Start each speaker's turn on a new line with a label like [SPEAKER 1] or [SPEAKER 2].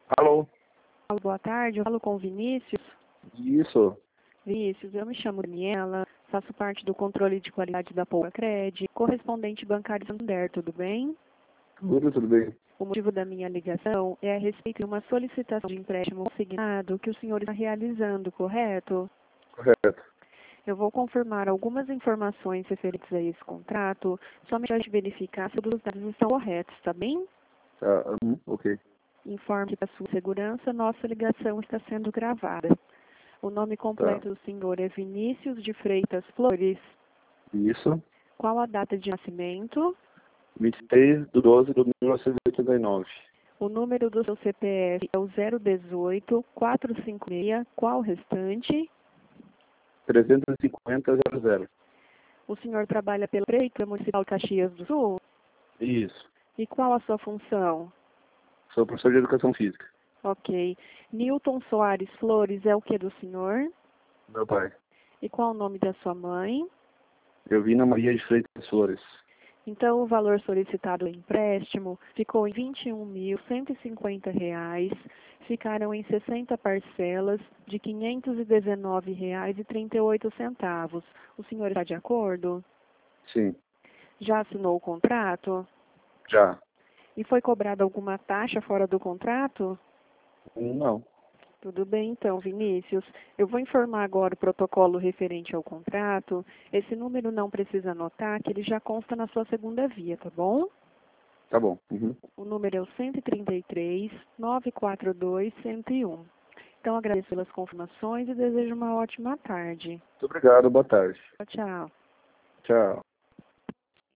[SPEAKER 1] Alô?
[SPEAKER 2] Alô, boa tarde, eu falo com o Vinícius.
[SPEAKER 1] Isso.
[SPEAKER 2] Vinícius, eu me chamo Daniela, faço parte do controle de qualidade da Poucacred, correspondente bancário Santander, tudo bem?
[SPEAKER 1] Tudo bem.
[SPEAKER 2] O motivo da minha ligação é a respeito de uma solicitação de empréstimo consignado que o senhor está realizando, correto?
[SPEAKER 1] Correto.
[SPEAKER 2] Eu vou confirmar algumas informações referentes a esse contrato, somente para verificar se os dados estão corretos, tá bem?
[SPEAKER 1] Tá, ok.
[SPEAKER 2] Informe que, para sua segurança, nossa ligação está sendo gravada. O nome
[SPEAKER 1] Tá.
[SPEAKER 2] completo do senhor é Vinícius de Freitas Flores.
[SPEAKER 1] Isso.
[SPEAKER 2] Qual a data de nascimento?
[SPEAKER 1] 23/12/1989.
[SPEAKER 2] O número do seu CPF é o 018-456. Qual o restante?
[SPEAKER 1] 350/00.
[SPEAKER 2] O senhor trabalha pela Prefeitura Municipal de Caxias do Sul?
[SPEAKER 1] Isso.
[SPEAKER 2] E qual a sua função?
[SPEAKER 1] Sou professor de educação física.
[SPEAKER 2] Ok. Newton Soares Flores é o que do senhor?
[SPEAKER 1] Meu pai.
[SPEAKER 2] E qual o nome da sua mãe?
[SPEAKER 1] Eu vim na Maria de Freitas Flores.
[SPEAKER 2] Então, o valor solicitado do empréstimo ficou em R$ 21.150, ficaram em 60 parcelas de R$ 519,38. O senhor está de acordo?
[SPEAKER 1] Sim.
[SPEAKER 2] Já assinou o contrato?
[SPEAKER 1] Já.
[SPEAKER 2] E foi cobrada alguma taxa fora do contrato?
[SPEAKER 1] Não.
[SPEAKER 2] Tudo bem, então, Vinícius. Eu vou informar agora o protocolo referente ao contrato. Esse número não precisa anotar, que ele já consta na sua segunda via, tá bom?
[SPEAKER 1] Tá bom. Uhum.
[SPEAKER 2] O número é o 133-942-101. Então, agradeço pelas confirmações e desejo uma ótima tarde.
[SPEAKER 1] Muito obrigado. Boa tarde.
[SPEAKER 2] Tchau, tchau.
[SPEAKER 1] Tchau.